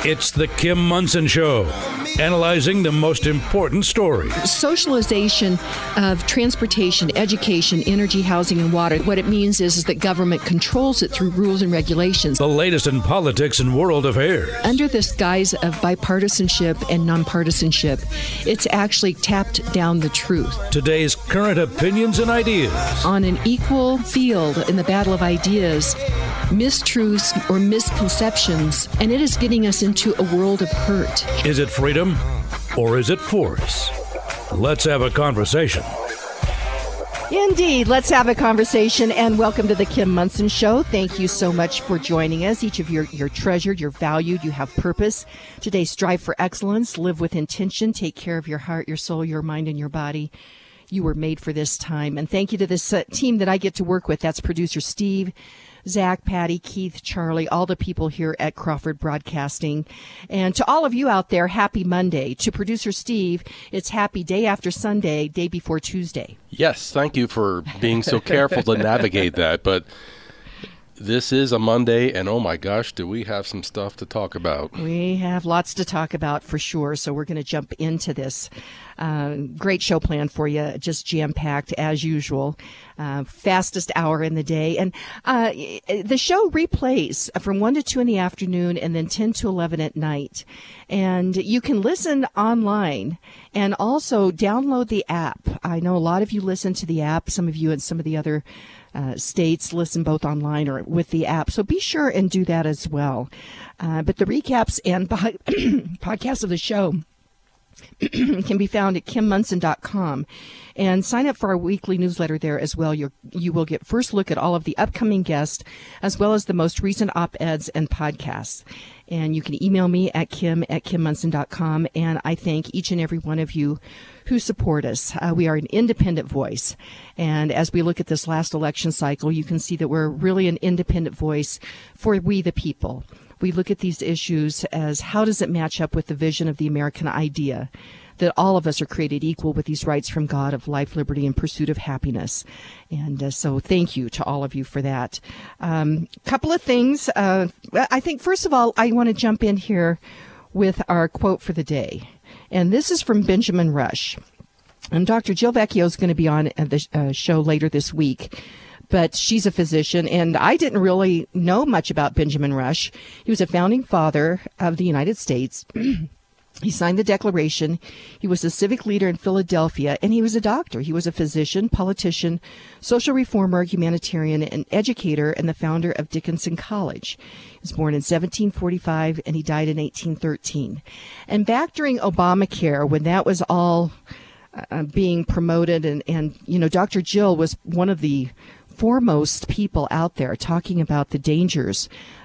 It's the Kim Monson Show, analyzing the most important stories. Socialization of transportation, education, energy, housing, and water. What it means is that government controls it through rules and regulations. The latest in politics and world affairs. Under this guise of bipartisanship and nonpartisanship, it's actually tapped down the truth. Today's current opinions and ideas. On an equal field in the battle of ideas, mistruths or misconceptions, and it is getting us into a world of hurt. Is it freedom or is it force? Let's have a conversation. Indeed. Let's have a conversation, and welcome to the Kim Monson Show. Thank you so much for joining us. Each of you're treasured, you're valued, you have purpose. Today, strive for excellence, live with intention, take care of your heart, your soul, your mind, and your body. You were made for this time. And thank you to this team that I get to work with. That's producer Steve, Zach, Patty, Keith, Charlie, all the people here at Crawford Broadcasting. And to all of you out there, happy Monday. To producer Steve, it's happy day after Sunday, day before Tuesday. Yes, thank you for being so careful to navigate that. But this is a Monday, and oh my gosh, do we have some stuff to talk about. We have lots to talk about for sure, so we're going to jump into this. Great show planned for you, just jam-packed as usual. Fastest hour in the day. And the show replays from 1 to 2 in the afternoon and then 10 to 11 at night. And you can listen online and also download the app. I know a lot of you listen to the app. Some of you and some of the other states listen both online or with the app. So be sure and do that as well. But the recaps and podcasts of the show can be found at kimmonson.com, and sign up for our weekly newsletter there as well. You will get first look at all of the upcoming guests as well as the most recent op-eds and podcasts. And you can email me at kim@kimmonson.com, and I thank each and every one of you who support us. We are an independent voice, and as we look at this last election cycle, you can see that we're really an independent voice for we the people. We look at these issues as how does it match up with the vision of the American idea that all of us are created equal with these rights from God of life, liberty, and pursuit of happiness. And so thank you to all of you for that. Couple of things. I think, first of all, I want to jump in here with our quote for the day. And this is from Benjamin Rush. And Dr. Jill Vecchio is going to be on the show later this week. But she's a physician, and I didn't really know much about Benjamin Rush. He was a founding father of the United States. He signed the Declaration. He was a civic leader in Philadelphia, and he was a doctor. He was a physician, politician, social reformer, humanitarian, and educator, and the founder of Dickinson College. He was born in 1745, and he died in 1813. And back during Obamacare, when that was all being promoted, and you know, Dr. Jill was one of the foremost people out there talking about the dangers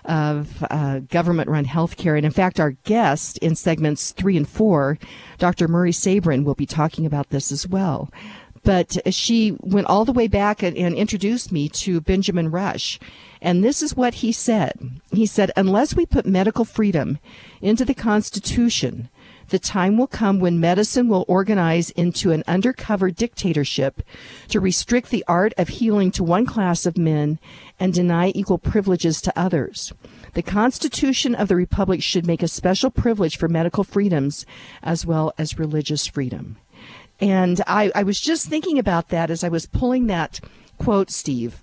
of government-run healthcare. And in fact, our guest in segments 3 and 4, Dr. Murray Sabrin, will be talking about this as well. But she went all the way back and introduced me to Benjamin Rush. And this is what he said. He said, unless we put medical freedom into the Constitution, the time will come when medicine will organize into an undercover dictatorship to restrict the art of healing to one class of men and deny equal privileges to others. The Constitution of the Republic should make a special privilege for medical freedoms as well as religious freedom. And I was just thinking about that as I was pulling that quote, Steve,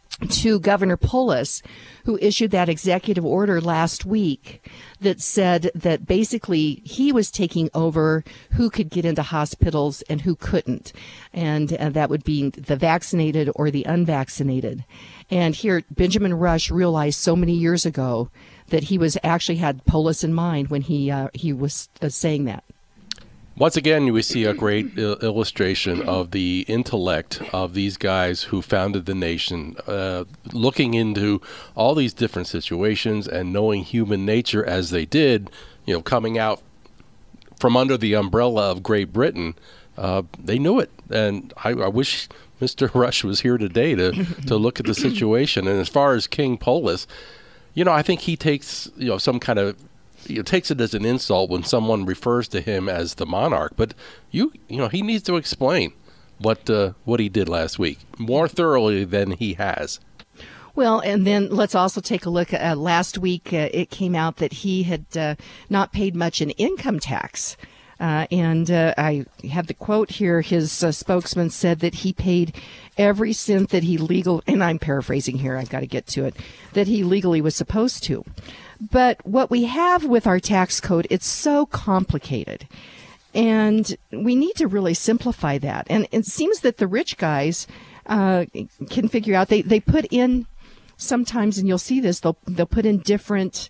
to Governor Polis, who issued that executive order last week that said that basically he was taking over who could get into hospitals and who couldn't. And that would be the vaccinated or the unvaccinated. And here, Benjamin Rush realized so many years ago that he was actually had Polis in mind when he was saying that. Once again, we see a great illustration of the intellect of these guys who founded the nation, looking into all these different situations and knowing human nature as they did, you know, coming out from under the umbrella of Great Britain. They knew it. And I wish Mr. Rush was here today to look at the situation. And as far as King Polis, you know, I think he takes, you know, some kind of, takes it as an insult when someone refers to him as the monarch. But you know, he needs to explain what he did last week more thoroughly than he has. Well, and then let's also take a look at last week. It came out that he had not paid much in income tax. And I have the quote here. His spokesman said that he paid every cent that he and I'm paraphrasing here, I've got to get to it, that he legally was supposed to. But what we have with our tax code, it's so complicated. And we need to really simplify that. And it seems that the rich guys can figure out, they put in sometimes, and you'll see this, they'll put in different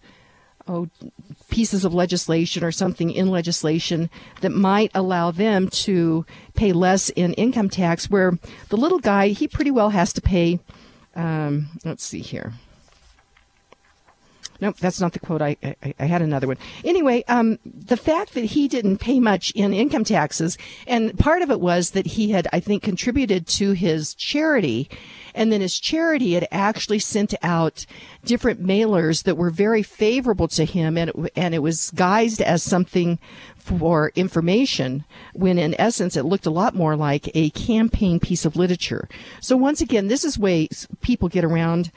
pieces of legislation or something in legislation that might allow them to pay less in income tax, where the little guy, he pretty well has to pay, let's see here. Nope, that's not the quote. I had another one. Anyway, the fact that he didn't pay much in income taxes, and part of it was that he had, I think, contributed to his charity, and then his charity had actually sent out different mailers that were very favorable to him, and it was guised as something for information, when in essence it looked a lot more like a campaign piece of literature. So once again, this is ways people get around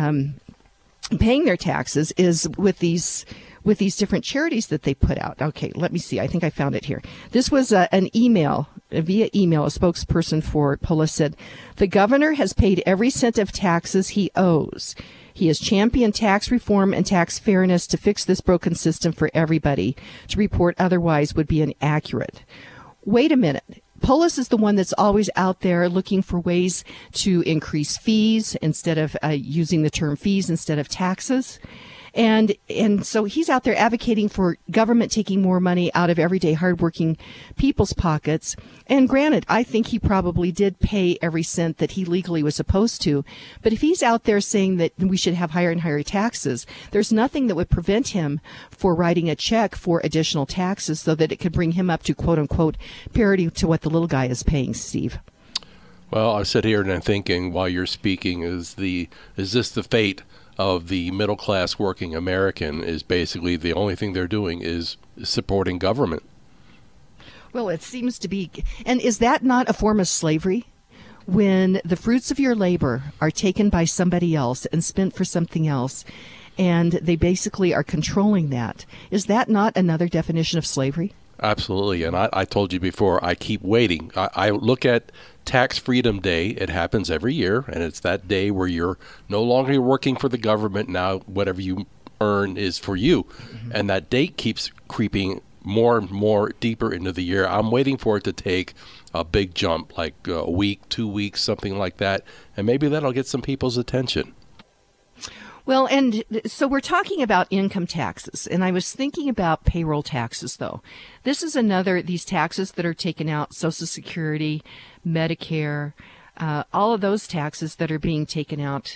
paying their taxes, is with these different charities that they put out. Okay, let me see. I think I found it here. This was an email, via email. A spokesperson for Polis said, the governor has paid every cent of taxes he owes. He has championed tax reform and tax fairness to fix this broken system for everybody. To report otherwise would be inaccurate. Wait a minute. Polis is the one that's always out there looking for ways to increase fees instead of using the term fees instead of taxes. And so he's out there advocating for government taking more money out of everyday hardworking people's pockets. And granted, I think he probably did pay every cent that he legally was supposed to. But if he's out there saying that we should have higher and higher taxes, there's nothing that would prevent him for writing a check for additional taxes so that it could bring him up to, quote unquote, parity to what the little guy is paying, Steve. Well, I sit here and I'm thinking while you're speaking, is this the fate of the middle-class working American? Is basically the only thing they're doing is supporting government. Well, it seems to be. And is that not a form of slavery? When the fruits of your labor are taken by somebody else and spent for something else, and they basically are controlling that. Is that not another definition of slavery? Absolutely. And I told you before, I keep waiting. I look at Tax Freedom Day. It happens every year, and it's that day where you're no longer working for the government. Now whatever you earn is for you. Mm-hmm. And that date keeps creeping more and more deeper into the year. I'm waiting for it to take a big jump, like a week, 2 weeks, something like that. And maybe that'll get some people's attention. Well, and so we're talking about income taxes, and I was thinking about payroll taxes, though. This is these taxes that are taken out, Social Security, Medicare, all of those taxes that are being taken out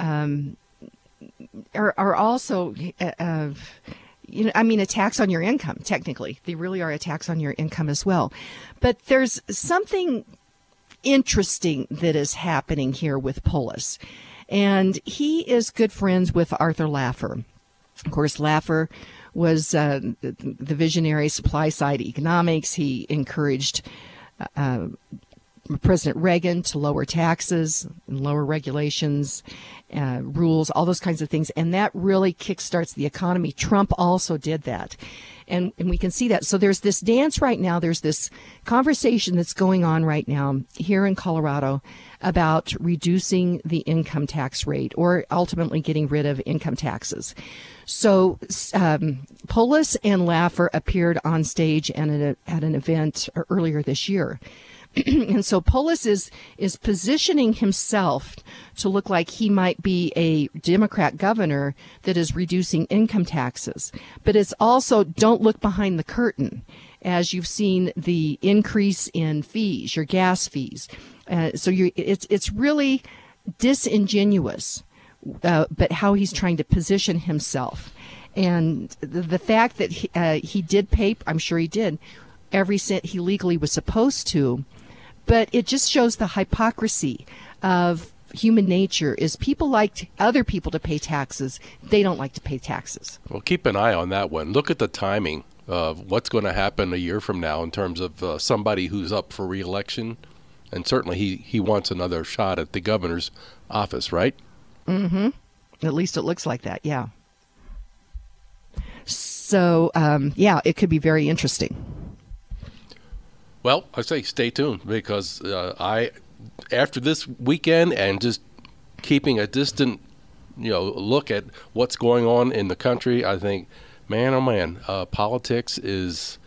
are also, a tax on your income, technically. They really are a tax on your income as well. But there's something interesting that is happening here with Polis. And he is good friends with Arthur Laffer. Of course, Laffer was the visionary supply side economics. He encouraged President Reagan to lower taxes, lower regulations, rules, all those kinds of things. And that really kickstarts the economy. Trump also did that. And we can see that. So there's this dance right now. There's this conversation that's going on right now here in Colorado about reducing the income tax rate or ultimately getting rid of income taxes. So Polis and Laffer appeared on stage at an event earlier this year. And so Polis is positioning himself to look like he might be a Democrat governor that is reducing income taxes. But it's also, don't look behind the curtain, as you've seen the increase in fees, your gas fees. It's really disingenuous, but how he's trying to position himself. And the fact that he did pay, I'm sure he did, every cent he legally was supposed to. But it just shows the hypocrisy of human nature is people like other people to pay taxes. They don't like to pay taxes. Well, keep an eye on that one. Look at the timing of what's going to happen a year from now in terms of somebody who's up for re-election. And certainly he wants another shot at the governor's office, right? Mm-hmm. At least it looks like that, yeah. So, it could be very interesting. Well, I say stay tuned because after this weekend and just keeping a distant, look at what's going on in the country, I think, man, oh man, politics is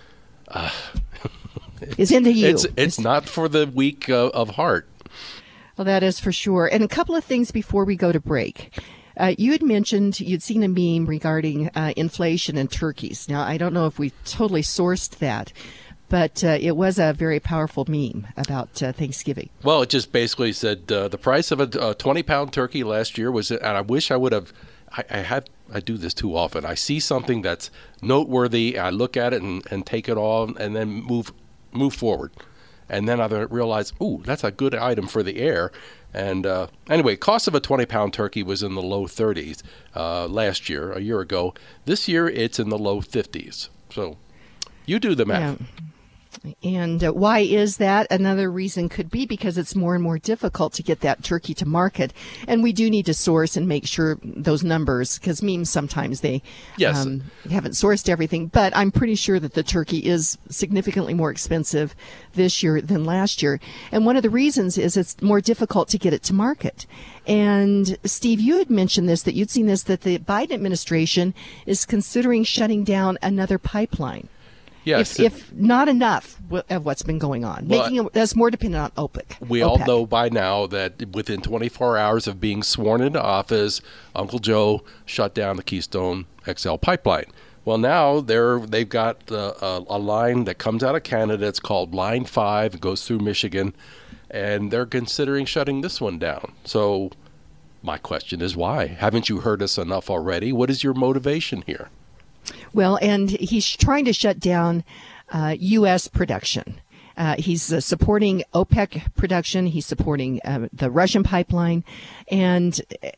into you. It's not for the weak of heart. Well, that is for sure. And a couple of things before we go to break. You had mentioned you'd seen a meme regarding inflation and turkeys. Now, I don't know if we totally sourced that, but it was a very powerful meme about Thanksgiving. Well, it just basically said the price of a 20-pound turkey last year was, and I wish I would have, I do this too often. I see something that's noteworthy, I look at it and take it all and then move forward. And then I realized, ooh, that's a good item for the air. And anyway, cost of a 20-pound turkey was in the low 30s last year, a year ago. This year, it's in the low 50s. So you do the math. Yeah. And why is that? Another reason could be because it's more and more difficult to get that turkey to market. And we do need to source and make sure those numbers, because memes sometimes they haven't sourced everything. But I'm pretty sure that the turkey is significantly more expensive this year than last year. And one of the reasons is it's more difficult to get it to market. And Steve, you had mentioned this, that you'd seen this, that the Biden administration is considering shutting down another pipeline. Yes. If not enough of what's been going on, making us more dependent on OPEC. We all know by now that within 24 hours of being sworn into office, Uncle Joe shut down the Keystone XL pipeline. Well, now they've got a line that comes out of Canada. It's called Line 5. It goes through Michigan, and they're considering shutting this one down. So my question is why? Haven't you heard us enough already? What is your motivation here? Well, and he's trying to shut down U.S. production. He's supporting OPEC production. He's supporting the Russian pipeline, and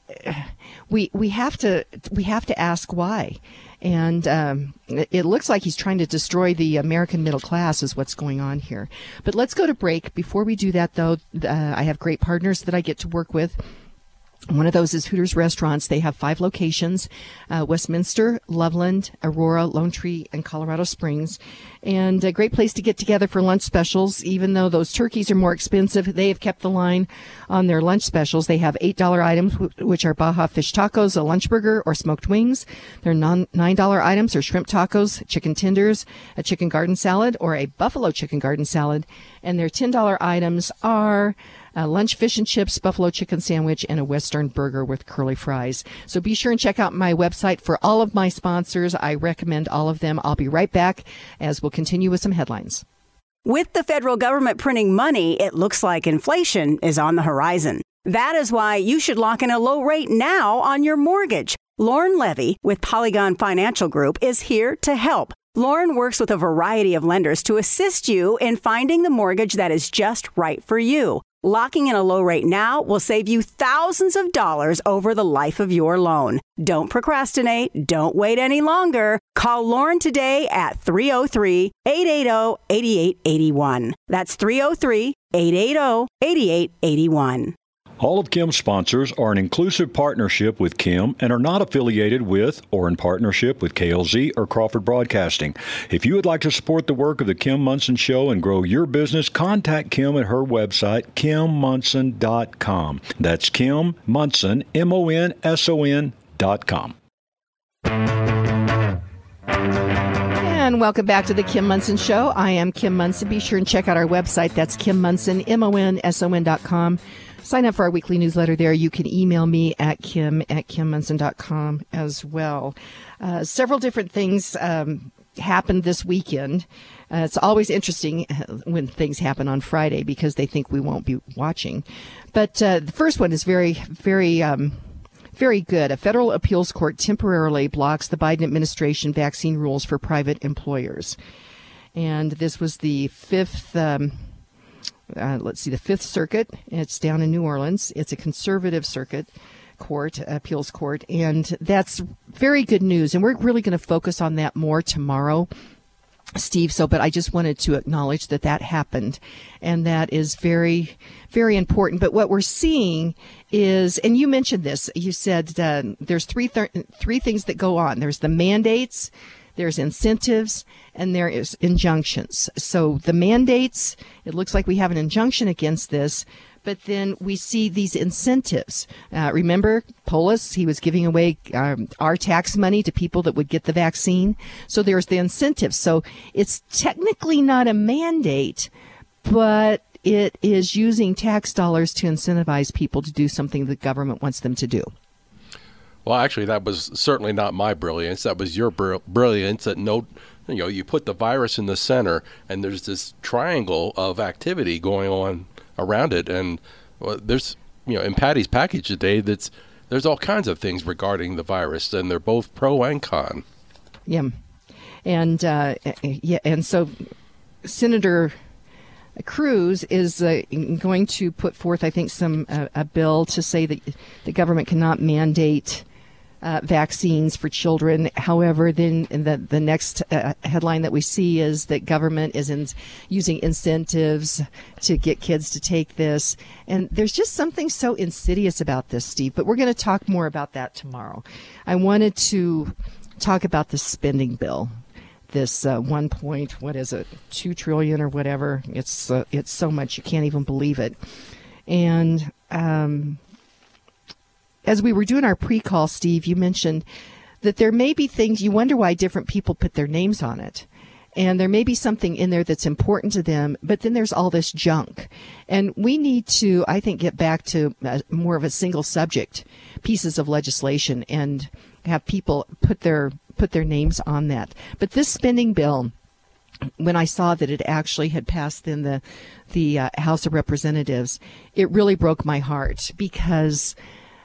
we have to ask why. And it looks like he's trying to destroy the American middle class is what's going on here. But let's go to break. Before we do that, though, I have great partners that I get to work with. One of those is Hooters Restaurants. They have 5 locations, Westminster, Loveland, Aurora, Lone Tree, and Colorado Springs. And a great place to get together for lunch specials. Even though those turkeys are more expensive, they have kept the line on their lunch specials. They have $8 items, which are Baja fish tacos, a lunch burger, or smoked wings. Their $9 items are shrimp tacos, chicken tenders, a chicken garden salad, or a buffalo chicken garden salad. And their $10 items are lunch fish and chips, buffalo chicken sandwich, and a Western burger with curly fries. So be sure and check out my website for all of my sponsors. I recommend all of them. I'll be right back as we'll continue with some headlines. With the federal government printing money, it looks like inflation is on the horizon. That is why you should lock in a low rate now on your mortgage. Lauren Levy with Polygon Financial Group is here to help. Lauren works with a variety of lenders to assist you in finding the mortgage that is just right for you. Locking in a low rate now will save you thousands of dollars over the life of your loan. Don't procrastinate. Don't wait any longer. Call Lauren today at 303-880-8881. That's 303-880-8881. All of Kim's sponsors are an inclusive partnership with Kim and are not affiliated with or in partnership with KLZ or Crawford Broadcasting. If you would like to support the work of the Kim Monson Show and grow your business, contact Kim at her website, KimMonson.com. That's Kim Monson, MONSON.com. And welcome back to the Kim Monson Show. I am Kim Monson. Be sure and check out our website. That's Kim Monson, MONSON.com. Sign up for our weekly newsletter there. You can email me at kim@kimmonson.com as well. Several different things happened this weekend. It's always interesting when things happen on Friday because they think we won't be watching. But the first one is very, very good. A federal appeals court temporarily blocks the Biden administration vaccine rules for private employers. And this was the fifth Circuit. It's down in New Orleans. It's a conservative circuit court, appeals court, and that's very good news. And we're really going to focus on that more tomorrow. Steve. But I just wanted to acknowledge that happened, and that is very, very important. But what we're seeing is, and you mentioned this, you said there's three things that go on. There's the mandates, there's incentives, and there is injunctions. So the mandates, it looks like we have an injunction against this, but then we see these incentives. Remember, Polis, he was giving away our tax money to people that would get the vaccine. So there's the incentives. So it's technically not a mandate, but it is using tax dollars to incentivize people to do something the government wants them to do. Well, actually, that was certainly not my brilliance. That was your brilliance that you put the virus in the center, and there's this triangle of activity going on around it. And there's, in Patty's package today, there's all kinds of things regarding the virus, and they're both pro and con. Yeah. And so Senator Cruz is going to put forth, I think, a bill to say that the government cannot mandate vaccines for children. However, then the next headline that we see is that government is using incentives to get kids to take this. And there's just something so insidious about this, Steve. But we're going to talk more about that tomorrow. I wanted to talk about the spending bill. This 2 trillion or whatever. It's so much you can't even believe it. And as we were doing our pre-call, Steve, you mentioned that there may be things you wonder why different people put their names on it. And there may be something in there that's important to them, but then there's all this junk. And we need to, I think, get back to more of a single subject pieces of legislation and have people put their names on that. But this spending bill, when I saw that it actually had passed in the House of Representatives, it really broke my heart, because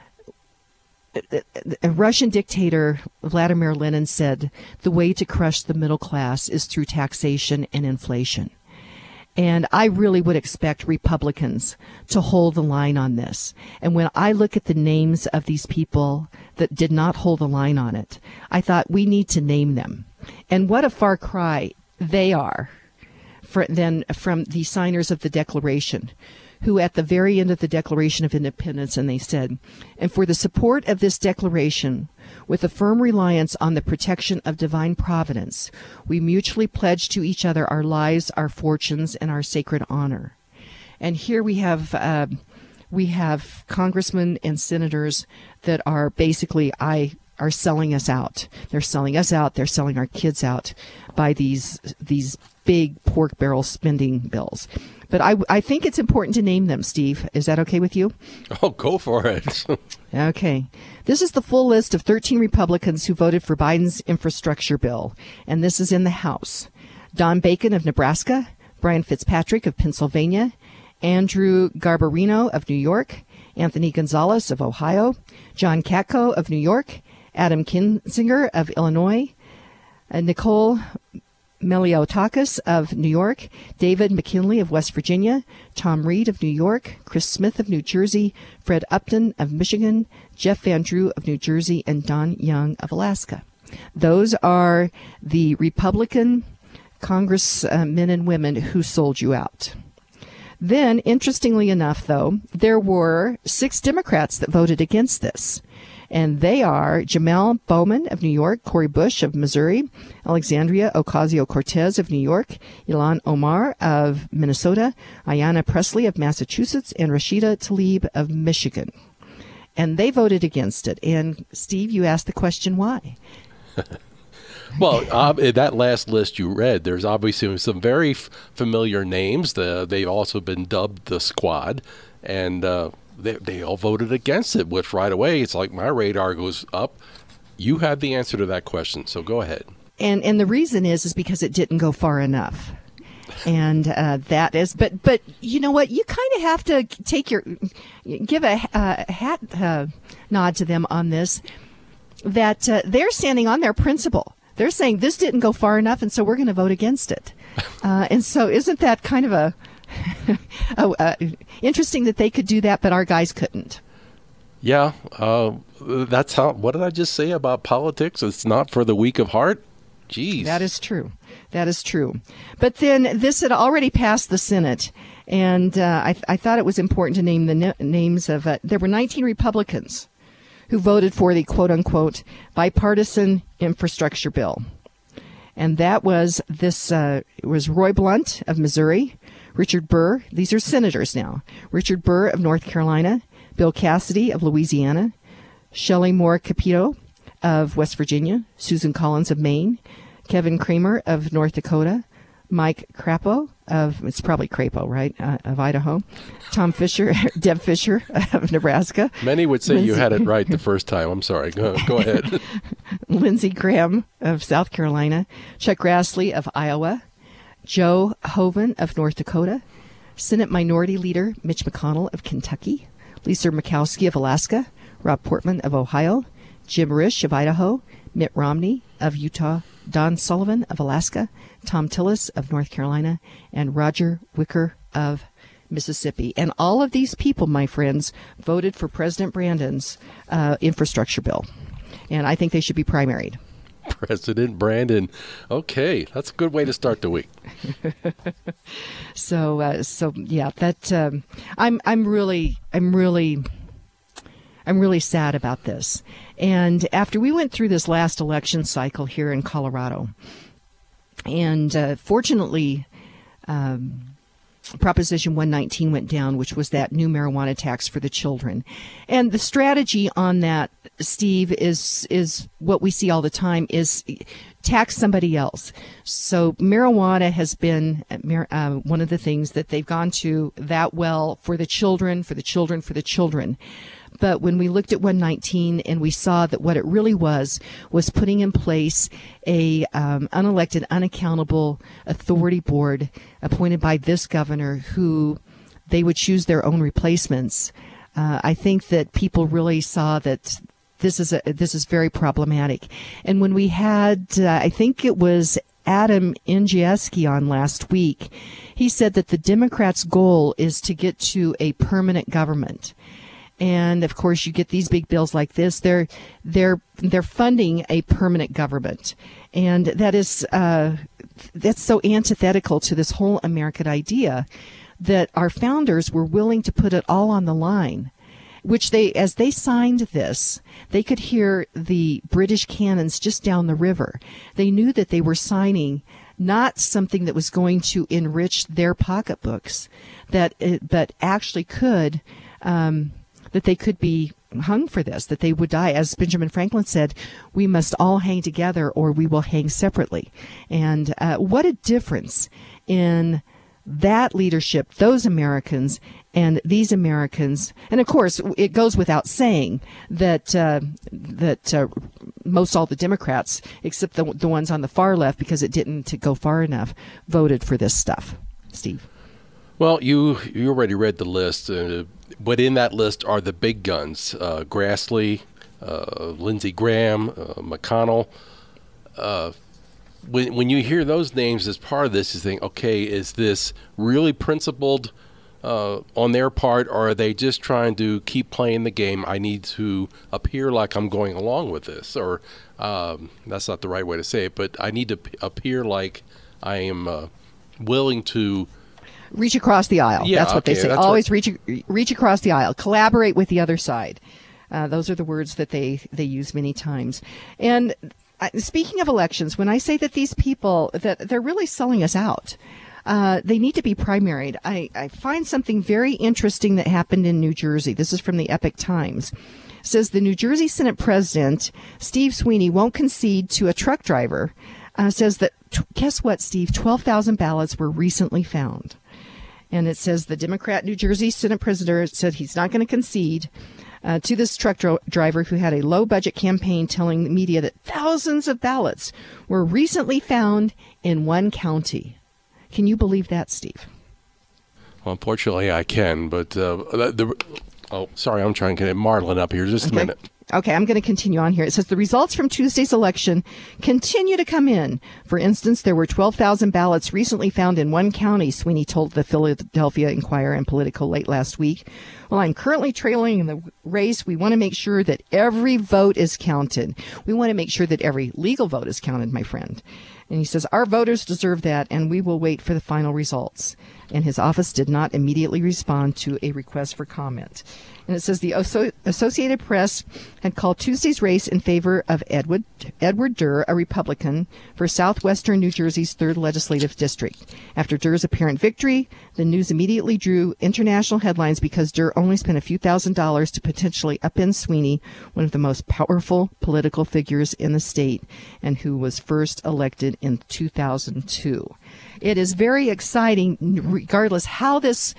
a Russian dictator, Vladimir Lenin, said the way to crush the middle class is through taxation and inflation. And I really would expect Republicans to hold the line on this. And when I look at the names of these people that did not hold the line on it, I thought we need to name them. And what a far cry they are from the signers of the Declaration, who at the very end of the Declaration of Independence, and they said, "And for the support of this declaration, with a firm reliance on the protection of divine providence, we mutually pledge to each other our lives, our fortunes, and our sacred honor." And here we have congressmen and senators that are basically are selling us out. They're selling us out. They're selling our kids out by these big pork barrel spending bills. But I think it's important to name them, Steve. Is that okay with you? Oh, go for it. Okay. This is the full list of 13 Republicans who voted for Biden's infrastructure bill, and this is in the House. Don Bacon of Nebraska, Brian Fitzpatrick of Pennsylvania, Andrew Garbarino of New York, Anthony Gonzalez of Ohio, John Katko of New York, Adam Kinzinger of Illinois, Nicole Meliotakis of New York, David McKinley of West Virginia, Tom Reed of New York, Chris Smith of New Jersey, Fred Upton of Michigan, Jeff Van Drew of New Jersey, and Don Young of Alaska. Those are the Republican congressmen and women who sold you out. Then, interestingly enough, though, there were 6 Democrats that voted against this. And they are Jamel Bowman of New York, Cori Bush of Missouri, Alexandria Ocasio-Cortez of New York, Ilhan Omar of Minnesota, Ayanna Pressley of Massachusetts, and Rashida Tlaib of Michigan. And they voted against it. And, Steve, you asked the question why. Well, that last list you read, there's obviously some very familiar names. They've also been dubbed the Squad. And they all voted against it, which right away, it's like my radar goes up. You have the answer to that question, so go ahead. And the reason is because it didn't go far enough. And that is, but you know what? You kind of have to give a hat nod to them on this, that they're standing on their principle. They're saying this didn't go far enough, and so we're going to vote against it. And so isn't that kind of interesting that they could do that, but our guys couldn't? Yeah, that's how. What did I just say about politics? It's not for the weak of heart. Jeez. That is true. That is true. But then this had already passed the Senate, and I thought it was important to name the names of there were 19 Republicans who voted for the quote-unquote bipartisan infrastructure bill. And that was it was Roy Blunt of Missouri, Richard Burr, these are senators now, Richard Burr of North Carolina, Bill Cassidy of Louisiana, Shelley Moore Capito of West Virginia, Susan Collins of Maine, Kevin Kramer of North Dakota, Mike Crapo it's probably Crapo, right, of Idaho, Tom Fisher, Deb Fisher of Nebraska. Many would say you had it right the first time. I'm sorry. Go ahead. Lindsey Graham of South Carolina, Chuck Grassley of Iowa, Joe Hoeven of North Dakota, Senate Minority Leader Mitch McConnell of Kentucky, Lisa Murkowski of Alaska, Rob Portman of Ohio, Jim Risch of Idaho, Mitt Romney of Utah, Don Sullivan of Alaska, Tom Tillis of North Carolina, and Roger Wicker of Mississippi. And all of these people, my friends, voted for President Brandon's infrastructure bill. And I think they should be primaried. President Brandon. Okay, that's a good way to start the week. So yeah, that I'm really sad about this. And after we went through this last election cycle here in Colorado, and fortunately, Proposition 119 went down, which was that new marijuana tax for the children. And the strategy on that, Steve, is what we see all the time, is tax somebody else. So marijuana has been one of the things that they've gone to that well for the children, for the children, for the children. But when we looked at 119 and we saw that what it really was putting in place a unelected, unaccountable authority board appointed by this governor who they would choose their own replacements, I think that people really saw that this is very problematic. And when we had, I think it was Adam Ingieski on last week, he said that the Democrats' goal is to get to a permanent government. And of course, you get these big bills like this. They're funding a permanent government, and that's so antithetical to this whole American idea that our founders were willing to put it all on the line. Which as they signed this, they could hear the British cannons just down the river. They knew that they were signing not something that was going to enrich their pocketbooks, but actually could. That they could be hung for this, that they would die. As Benjamin Franklin said, we must all hang together or we will hang separately. And what a difference in that leadership, those Americans and these Americans. And of course, it goes without saying that most all the Democrats, except the ones on the far left, because it didn't go far enough, voted for this stuff. Steve. Well, you already read the list. But in that list are the big guns, Grassley, Lindsey Graham, McConnell. When you hear those names as part of this, you think, okay, is this really principled on their part, or are they just trying to keep playing the game? I need to appear like I'm going along with this, or that's not the right way to say it, but I need to appear like I am willing to reach across the aisle. Yeah, that's what they say. Always reach across the aisle. Collaborate with the other side. Those are the words that they use many times. And speaking of elections, when I say that these people, that they're really selling us out, they need to be primaried. I find something very interesting that happened in New Jersey. This is from the Epoch Times. It says the New Jersey Senate President, Steve Sweeney, won't concede to a truck driver. Says that, guess what, Steve? 12,000 ballots were recently found. And it says the Democrat New Jersey Senate President said he's not going to concede to this truck driver who had a low-budget campaign telling the media that thousands of ballots were recently found in one county. Can you believe that, Steve? Well, unfortunately, I can. But sorry, I'm trying to get Marlon up here just a minute. Okay, I'm going to continue on here. It says the results from Tuesday's election continue to come in. For instance, there were 12,000 ballots recently found in one county, Sweeney told the Philadelphia Inquirer and Politico late last week. While I'm currently trailing in the race, we want to make sure that every vote is counted. We want to make sure that every legal vote is counted, my friend. And he says, our voters deserve that, and we will wait for the final results. And his office did not immediately respond to a request for comment. And it says the Associated Press had called Tuesday's race in favor of Edward Durr, a Republican, for southwestern New Jersey's 3rd legislative district. After Durr's apparent victory, the news immediately drew international headlines because Durr only spent a few $1,000s to potentially upend Sweeney, one of the most powerful political figures in the state, and who was first elected in 2002. It is very exciting, regardless how this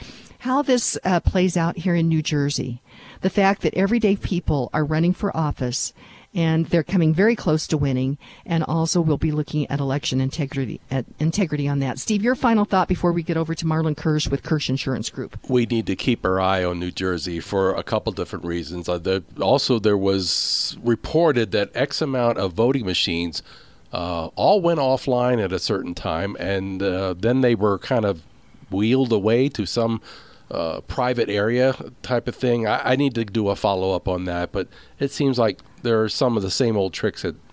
plays out here in New Jersey. The fact that everyday people are running for office and they're coming very close to winning, and also we'll be looking at election integrity on that. Steve, your final thought before we get over to Marlon Kirsch with Kirsch Insurance Group. We need to keep our eye on New Jersey for a couple different reasons. Also, there was reported that X amount of voting machines all went offline at a certain time, and then they were kind of wheeled away to some private area type of thing. I need to do a follow-up on that, but it seems like there are some of the same old tricks that,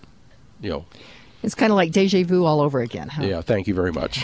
It's kind of like deja vu all over again, huh? Yeah, thank you very much.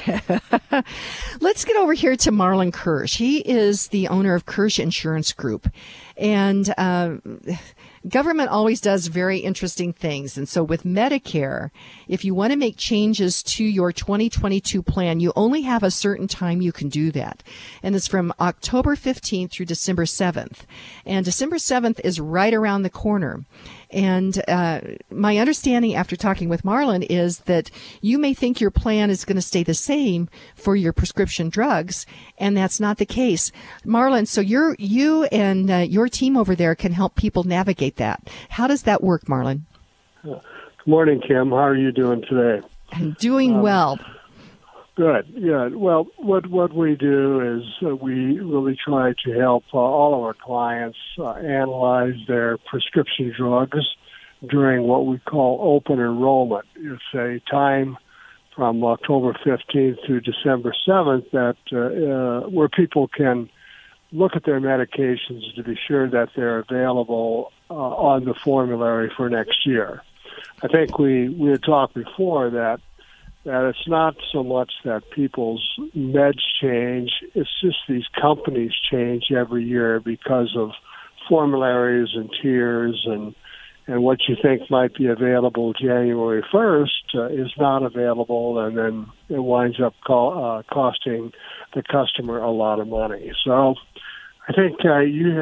Let's get over here to Marlon Kirsch. He is the owner of Kirsch Insurance Group. And government always does very interesting things. And so with Medicare, if you want to make changes to your 2022 plan, you only have a certain time you can do that. And it's from October 15th through December 7th. And December 7th is right around the corner. And my understanding after talking with Marlon is that you may think your plan is going to stay the same for your prescription drugs, and that's not the case. Marlon, so you and your team over there can help people navigate that. How does that work, Marlon? Good morning, Kim. How are you doing today? I'm doing well. Good. Well, what we do is we really try to help all of our clients analyze their prescription drugs during what we call open enrollment. It's a time from October 15th to December 7th that where people can look at their medications to be sure that they're available on the formulary for next year. I think we had talked before that it's not so much that people's meds change, it's just these companies change every year because of formularies and tiers, and what you think might be available January 1st is not available, and then it winds up costing the customer a lot of money. So I think I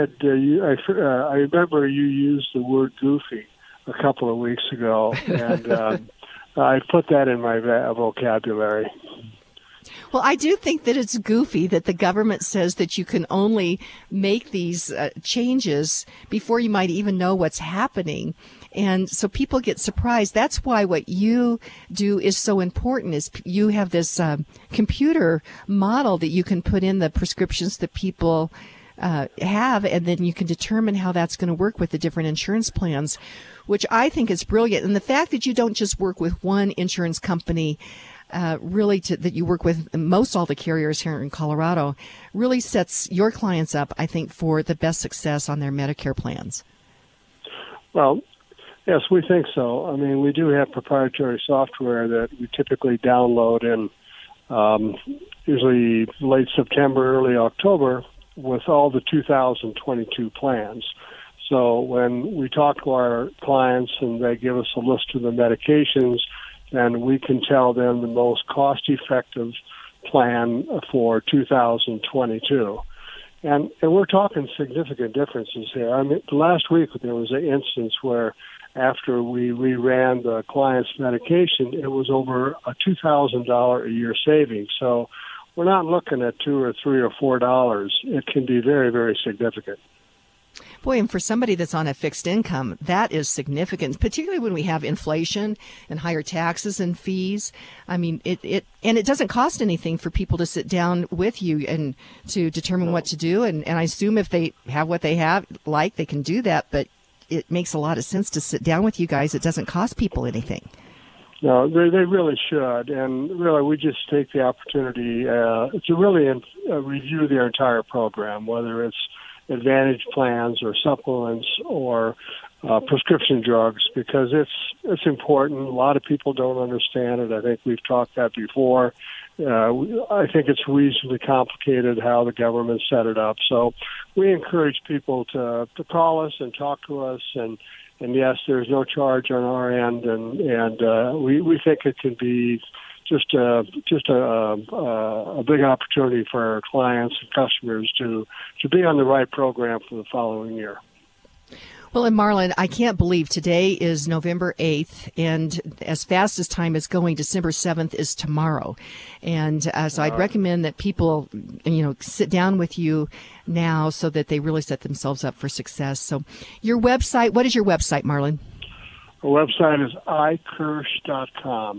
remember you used the word goofy a couple of weeks ago, and I put that in my vocabulary. Well, I do think that it's goofy that the government says that you can only make these changes before you might even know what's happening. And so people get surprised. That's why what you do is so important, is you have this computer model that you can put in the prescriptions that people have, and then you can determine how that's going to work with the different insurance plans, which I think is brilliant. And the fact that you don't just work with one insurance company, that you work with most all the carriers here in Colorado, really sets your clients up, I think, for the best success on their Medicare plans. Well, yes, we think so. I mean, we do have proprietary software that we typically download in usually late September, early October, with all the 2022 plans. So when we talk to our clients and they give us a list of the medications, then we can tell them the most cost-effective plan for 2022. And we're talking significant differences here. I mean, last week there was an instance where after we reran the client's medication, it was over a $2,000 a year savings. So we're not looking at $2 or $3 or $4. It can be very, very significant. Boy, and for somebody that's on a fixed income, that is significant, particularly when we have inflation and higher taxes and fees. I mean, it doesn't cost anything for people to sit down with you and to determine what to do. And I assume if they have what they have, they can do that. But it makes a lot of sense to sit down with you guys. It doesn't cost people anything. No, they really should, and really we just take the opportunity to really review their entire program, whether it's Advantage plans or supplements or prescription drugs, because it's important. A lot of people don't understand it. I think we've talked that before. I think it's reasonably complicated how the government set it up. So we encourage people to call us and talk to us, and yes, there's no charge on our end, and we think it can be just a big opportunity for our clients and customers to be on the right program for the following year. Well, and Marlon, I can't believe today is November 8th, and as fast as time is going, December 7th is tomorrow. And so I'd recommend that people, sit down with you now so that they really set themselves up for success. So your website, what is your website, Marlon? Our website is ikirsch.com,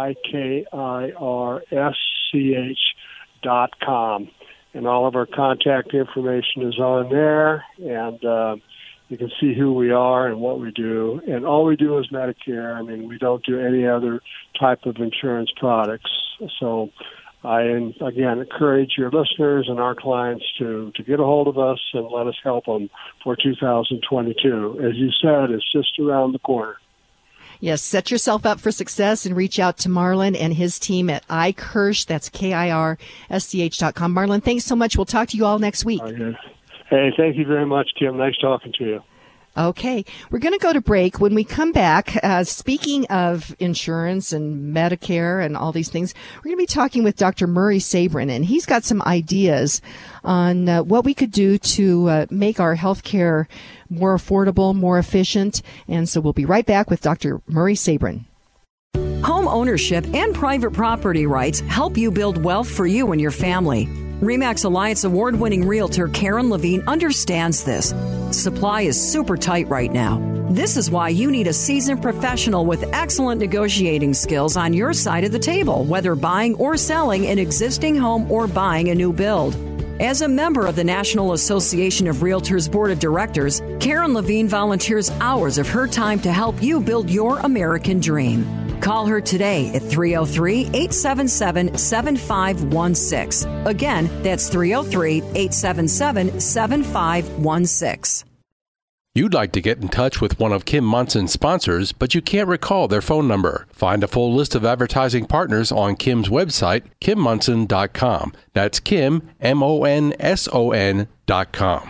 IKIRSCH.com. And all of our contact information is on there, and you can see who we are and what we do. And all we do is Medicare. I mean, we don't do any other type of insurance products. So I, again, encourage your listeners and our clients to get a hold of us and let us help them for 2022. As you said, it's just around the corner. Yes, set yourself up for success and reach out to Marlon and his team at iKirsch. That's KIRSCH.com. Marlon, thanks so much. We'll talk to you all next week. Hey, thank you very much, Kim. Nice talking to you. Okay, we're going to go to break. When we come back, speaking of insurance and Medicare and all these things, we're going to be talking with Dr. Murray Sabrin, and he's got some ideas on what we could do to make our health care more affordable, more efficient. And so we'll be right back with Dr. Murray Sabrin. Home ownership and private property rights help you build wealth for you and your family. RE/MAX Alliance award-winning realtor Karen Levine understands this. Supply is super tight right now. This is why you need a seasoned professional with excellent negotiating skills on your side of the table, whether buying or selling an existing home or buying a new build. As a member of the National Association of Realtors Board of Directors, Karen Levine volunteers hours of her time to help you build your American dream. Call her today at 303-877-7516. Again, that's 303-877-7516. You'd like to get in touch with one of Kim Monson's sponsors, but you can't recall their phone number. Find a full list of advertising partners on Kim's website, KimMonson.com. That's Kim, MONSON.com.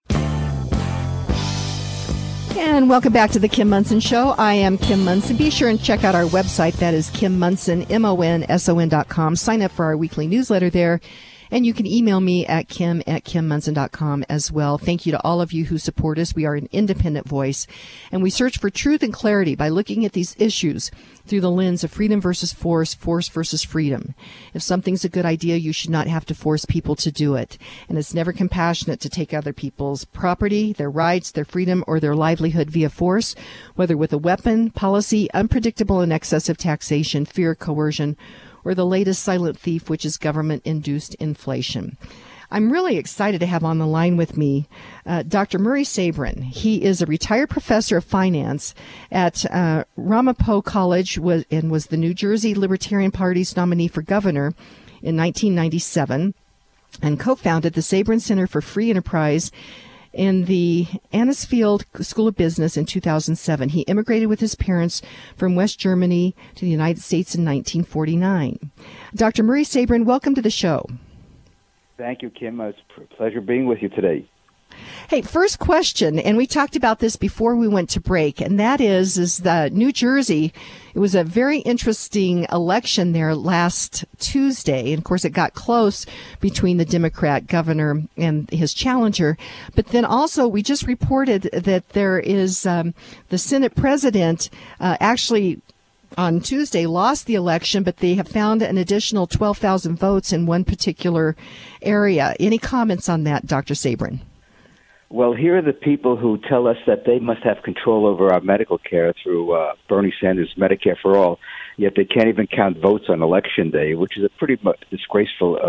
And welcome back to the Kim Monson Show. I am Kim Monson. Be sure and check out our website. That is Kim Monson, MONSON.com. Sign up for our weekly newsletter there. And you can email me at kim@kimmonson.com as well. Thank you to all of you who support us. We are an independent voice, and we search for truth and clarity by looking at these issues through the lens of freedom versus force, force versus freedom. If something's a good idea, you should not have to force people to do it. And it's never compassionate to take other people's property, their rights, their freedom, or their livelihood via force, whether with a weapon, policy, unpredictable and excessive taxation, fear, coercion, or the latest silent thief, which is government-induced inflation. I'm really excited to have on the line with me Dr. Murray Sabrin. He is a retired professor of finance at Ramapo College and was the New Jersey Libertarian Party's nominee for governor in 1997 and co-founded the Sabrin Center for Free Enterprise in the Anisfield School of Business in 2007. He immigrated with his parents from West Germany to the United States in 1949. Dr. Murray Sabrin, welcome to the show. Thank you, Kim. It's a pleasure being with you today. Hey, first question, and we talked about this before we went to break, and that is that New Jersey, it was a very interesting election there last Tuesday. And of course, it got close between the Democrat governor and his challenger. But then also, we just reported that there is the Senate president actually on Tuesday lost the election, but they have found an additional 12,000 votes in one particular area. Any comments on that, Dr. Sabrin? Well, here are the people who tell us that they must have control over our medical care through Bernie Sanders' Medicare for All, yet they can't even count votes on Election Day, which is a pretty much disgraceful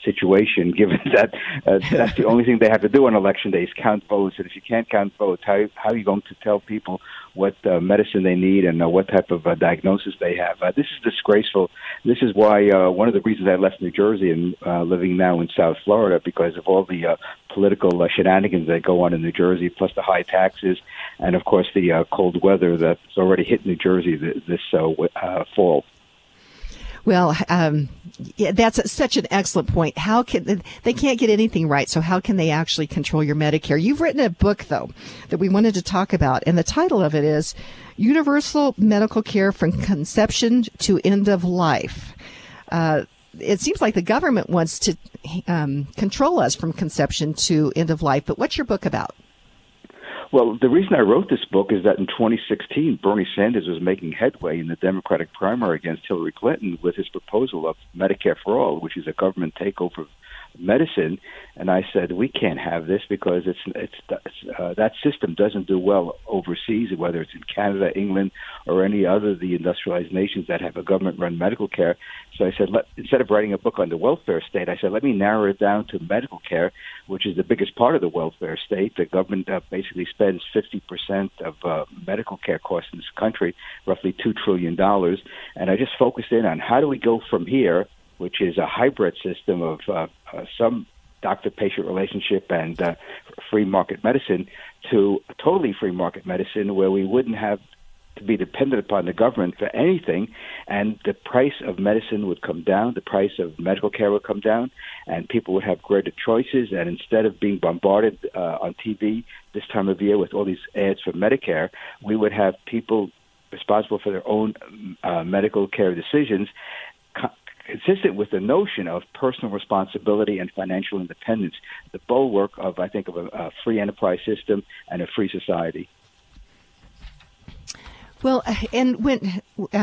situation, given that that's the only thing they have to do on election day is count votes. And if you can't count votes, how are you going to tell people what medicine they need and what type of diagnosis they have? This is disgraceful. This is why one of the reasons I left New Jersey and living now in South Florida, because of all the political shenanigans that go on in New Jersey, plus the high taxes, and of course the cold weather that's already hit New Jersey this fall. Well, that's such an excellent point. How can they can't get anything right? So how can they actually control your Medicare? You've written a book, though, that we wanted to talk about, and the title of it is "Universal Medical Care from Conception to End of Life." It seems like the government wants to control us from conception to end of life. But what's your book about? Well, the reason I wrote this book is that in 2016, Bernie Sanders was making headway in the Democratic primary against Hillary Clinton with his proposal of Medicare for All, which is a government takeover of medicine. And I said, we can't have this because that system doesn't do well overseas, whether it's in Canada, England, or any other of the industrialized nations that have a government-run medical care. So I said, instead of writing a book on the welfare state, I said, let me narrow it down to medical care, which is the biggest part of the welfare state. The government basically spends 50% of medical care costs in this country, roughly $2 trillion. And I just focused in on how do we go from here, which is a hybrid system of some doctor-patient relationship and free market medicine, to a totally free market medicine where we wouldn't have to be dependent upon the government for anything, and the price of medicine would come down, the price of medical care would come down, and people would have greater choices. And instead of being bombarded on TV this time of year with all these ads for Medicare, we would have people responsible for their own medical care decisions, consistent with the notion of personal responsibility and financial independence, the bulwark of, I think, of a free enterprise system and a free society. Well, and when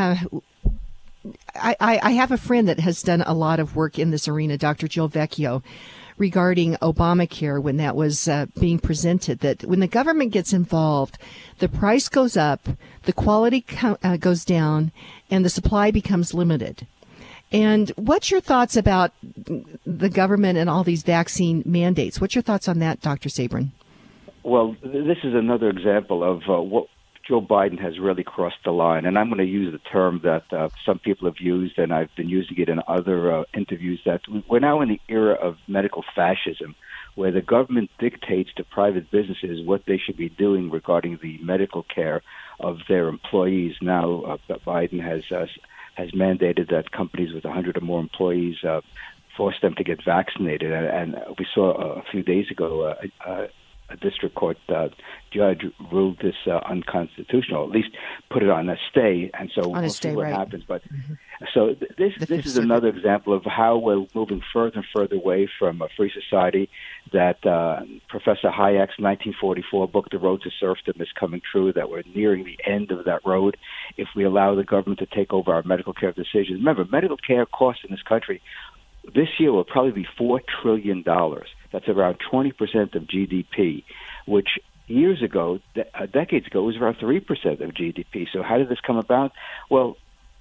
I have a friend that has done a lot of work in this arena, Dr. Jill Vecchio, regarding Obamacare when that was being presented, that when the government gets involved, the price goes up, the quality goes down, and the supply becomes limited. And what's your thoughts about the government and all these vaccine mandates? What's your thoughts on that, Dr. Sabrin? Well, this is another example of what Joe Biden has really crossed the line. And I'm going to use the term that some people have used, and I've been using it in other interviews, that we're now in the era of medical fascism, where the government dictates to private businesses what they should be doing regarding the medical care of their employees. Now, Biden has mandated that companies with 100 or more employees force them to get vaccinated. And we saw a few days ago a district court judge ruled this unconstitutional, at least put it on a stay. And so we'll see what happens. But so this is another example of how we're moving further and further away from a free society. That Professor Hayek's 1944 book, The Road to Serfdom, is coming true, that we're nearing the end of that road if we allow the government to take over our medical care decisions. Remember, medical care costs in this country this year will probably be $4 trillion. That's around 20% of GDP, which years ago, decades ago, was around 3% of GDP. So how did this come about? Well,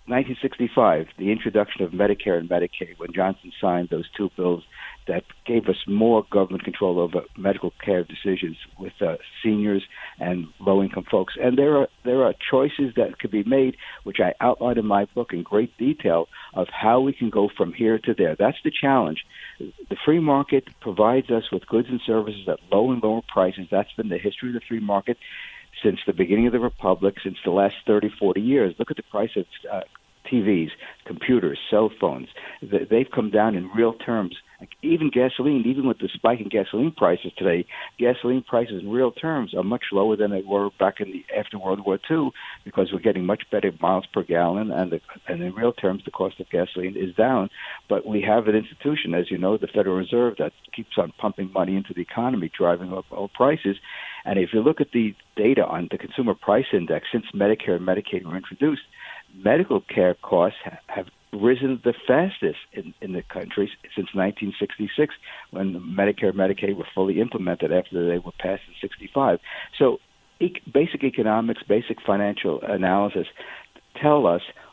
1965, the introduction of Medicare and Medicaid, when Johnson signed those two bills that gave us more government control over medical care decisions with seniors and low-income folks. And there are choices that could be made, which I outline in my book in great detail, of how we can go from here to there. That's the challenge. The free market provides us with goods and services at low and lower prices. That's been the history of the free market since the beginning of the Republic, since the last 30, 40 years. Look at the price of TVs, computers, cell phones. They've come down in real terms. Even gasoline, even with the spike in gasoline prices today, gasoline prices in real terms are much lower than they were back after World War II, because we're getting much better miles per gallon, and in real terms, the cost of gasoline is down. But we have an institution, as you know, the Federal Reserve, that keeps on pumping money into the economy, driving up all prices. And if you look at the data on the Consumer Price Index since Medicare and Medicaid were introduced, medical care costs have risen the fastest in the country since 1966, when Medicare and Medicaid were fully implemented after they were passed in 65. So basic economics, basic financial analysis tell us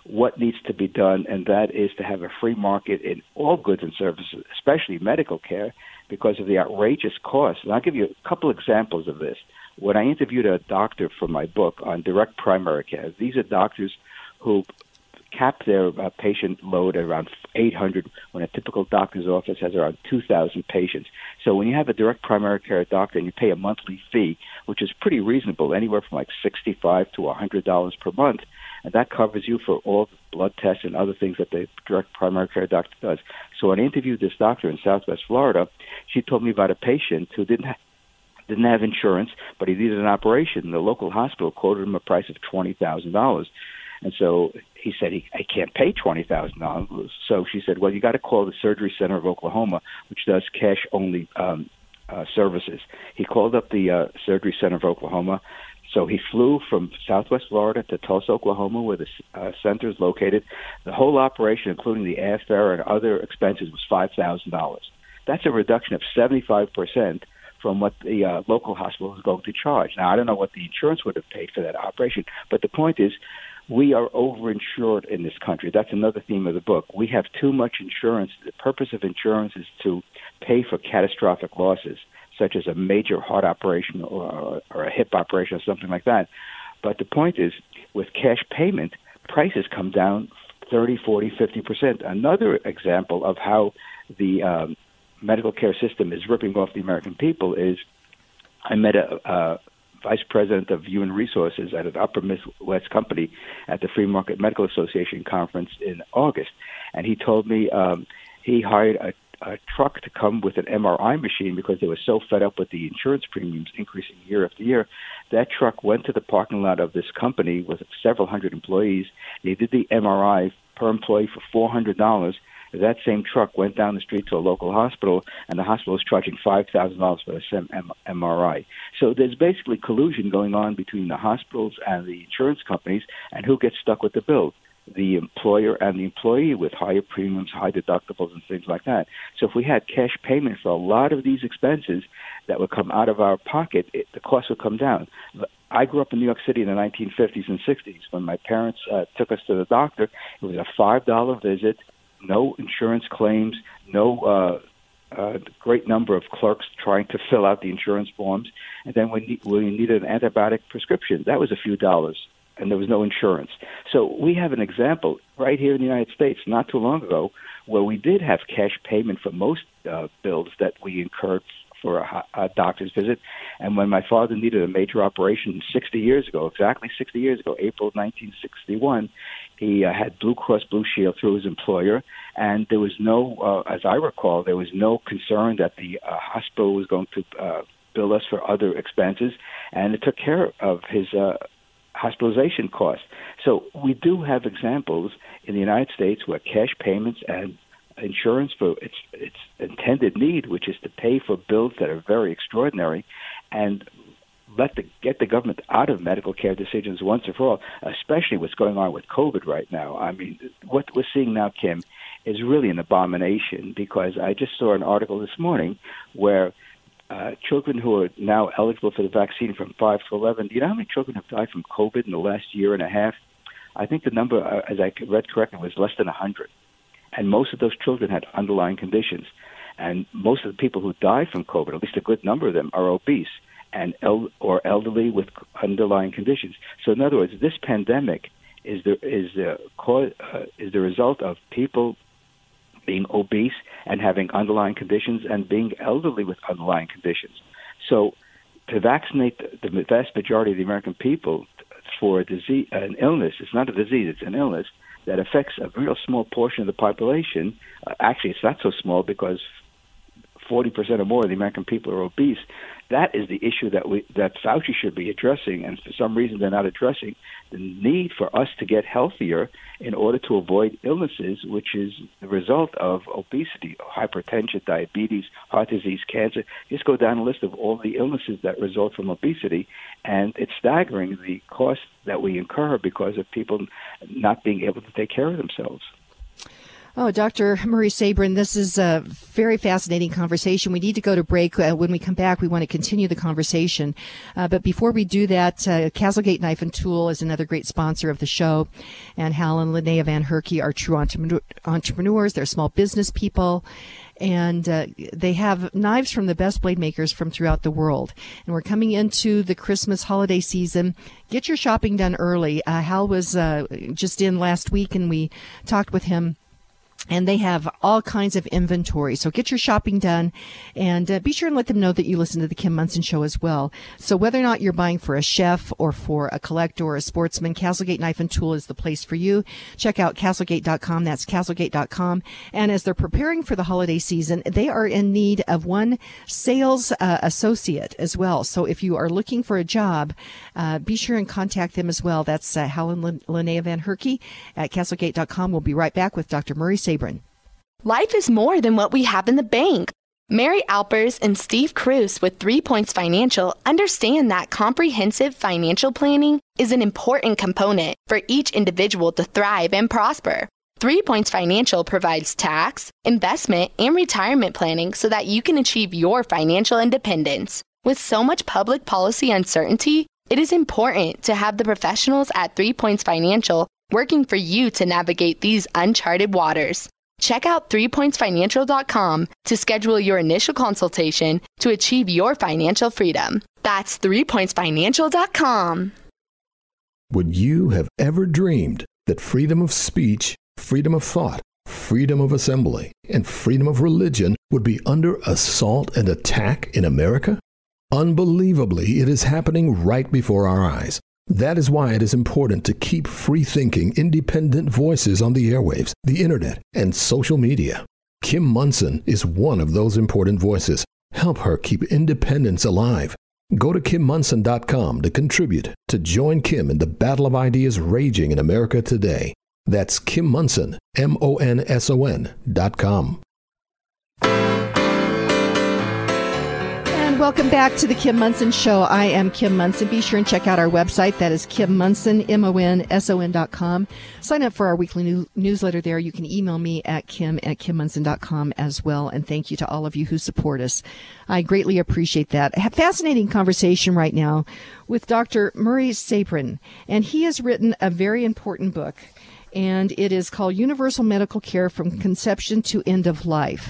what needs to be done, and that is to have a free market in all goods and services, especially medical care, because of the outrageous costs. And I'll give you a couple examples of this. When I interviewed a doctor for my book on direct primary care, these are doctors who cap their patient load at around 800 when a typical doctor's office has around 2,000 patients. So when you have a direct primary care doctor and you pay a monthly fee, which is pretty reasonable, anywhere from like $65 to $100 per month, and that covers you for all the blood tests and other things that the direct primary care doctor does. So when I interviewed this doctor in Southwest Florida, she told me about a patient who didn't have insurance, but he needed an operation. The local hospital quoted him a price of $20,000. And so he said, I can't pay $20,000. So she said, well, you got to call the Surgery Center of Oklahoma, which does cash-only services. He called up the Surgery Center of Oklahoma. So he flew from Southwest Florida to Tulsa, Oklahoma, where the center is located. The whole operation, including the airfare and other expenses, was $5,000. That's a reduction of 75% from what the local hospital is going to charge. Now, I don't know what the insurance would have paid for that operation, but the point is, we are overinsured in this country. That's another theme of the book. We have too much insurance. The purpose of insurance is to pay for catastrophic losses, such as a major heart operation or a hip operation or something like that. But the point is, with cash payment, prices come down 30, 40, 50%. Another example of how the medical care system is ripping off the American people is I met a vice president of human resources at an Upper Midwest company at the Free Market Medical Association conference in August. And he told me he hired a truck to come with an MRI machine because they were so fed up with the insurance premiums increasing year after year. That truck went to the parking lot of this company with several hundred employees. They did the MRI per employee for $400. That same truck went down the street to a local hospital, and the hospital was charging $5,000 for the same MRI. So there's basically collusion going on between the hospitals and the insurance companies, and who gets stuck with the bill? The employer and the employee, with higher premiums, high deductibles, and things like that. So if we had cash payment for a lot of these expenses that would come out of our pocket, the cost would come down. I grew up in New York City in the 1950s and 60s. When my parents took us to the doctor, it was a $5 visit, no insurance claims, no great number of clerks trying to fill out the insurance forms. And then when we needed an antibiotic prescription, that was a few dollars, and there was no insurance. So we have an example right here in the United States not too long ago where we did have cash payment for most bills that we incurred for a doctor's visit. And when my father needed a major operation 60 years ago, exactly 60 years ago, April 1961, he had Blue Cross Blue Shield through his employer, and there was no, as I recall, there was no concern that the hospital was going to bill us for other expenses, and it took care of his hospitalization costs. So we do have examples in the United States where cash payments and insurance for its intended need, which is to pay for bills that are very extraordinary, and get the government out of medical care decisions once and for all, especially what's going on with COVID right now. I mean, what we're seeing now, Kim, is really an abomination, because I just saw an article this morning where children who are now eligible for the vaccine from 5 to 11, do you know how many children have died from COVID in the last year and a half? I think the number, as I read correctly, was less than 100. And most of those children had underlying conditions. And most of the people who die from COVID, at least a good number of them, are obese and or elderly with underlying conditions. So in other words, this pandemic is the result of people being obese and having underlying conditions and being elderly with underlying conditions. So to vaccinate the vast majority of the American people for a disease, an illness, it's not a disease, it's an illness that affects a real small portion of the population. Actually, it's not so small because 40% or more of the American people are obese. That is the issue that Fauci should be addressing, and for some reason they're not addressing the need for us to get healthier in order to avoid illnesses, which is the result of obesity, hypertension, diabetes, heart disease, cancer. Just go down a list of all the illnesses that result from obesity, and it's staggering the cost that we incur because of people not being able to take care of themselves. Oh, Dr. Murray Sabrin, this is a very fascinating conversation. We need to go to break. When we come back, we want to continue the conversation. But before we do that, Castlegate Knife and Tool is another great sponsor of the show. And Hal and Linnea Van Herky are true entrepreneurs. They're small business people. And they have knives from the best blade makers from throughout the world. And we're coming into the Christmas holiday season. Get your shopping done early. Hal was just in last week, and we talked with him. And they have all kinds of inventory. So get your shopping done, and be sure and let them know that you listen to the Kim Monson Show as well. So whether or not you're buying for a chef or for a collector or a sportsman, Castlegate Knife and Tool is the place for you. Check out castlegate.com. That's castlegate.com. And as they're preparing for the holiday season, they are in need of one sales associate as well. So if you are looking for a job, be sure and contact them as well. That's Hal and Linnea Van Herky at castlegate.com. We'll be right back with Dr. Murray Sabrin. Life is more than what we have in the bank. Mary Alpers and Steve Cruz with 3 Points Financial understand that comprehensive financial planning is an important component for each individual to thrive and prosper. 3 Points Financial provides tax, investment, and retirement planning so that you can achieve your financial independence. With so much public policy uncertainty, it is important to have the professionals at 3 Points Financial working for you to navigate these uncharted waters. Check out 3pointsfinancial.com to schedule your initial consultation to achieve your financial freedom. That's 3pointsfinancial.com. Would you have ever dreamed that freedom of speech, freedom of thought, freedom of assembly, and freedom of religion would be under assault and attack in America? Unbelievably, it is happening right before our eyes. That is why it is important to keep free-thinking, independent voices on the airwaves, the internet, and social media. Kim Monson is one of those important voices. Help her keep independence alive. Go to KimMonson.com to contribute, to join Kim in the battle of ideas raging in America today. That's Kim Monson, MONSON.com. Welcome back to the Kim Monson Show. I am Kim Monson. Be sure and check out our website. That is Kim Monson, MONSON.com. Sign up for our weekly newsletter there. You can email me at kim@kimmonson.com as well. And thank you to all of you who support us. I greatly appreciate that. A fascinating conversation right now with Dr. Murray Sabrin. And he has written a very important book, and it is called Universal Medical Care from Conception to End of Life.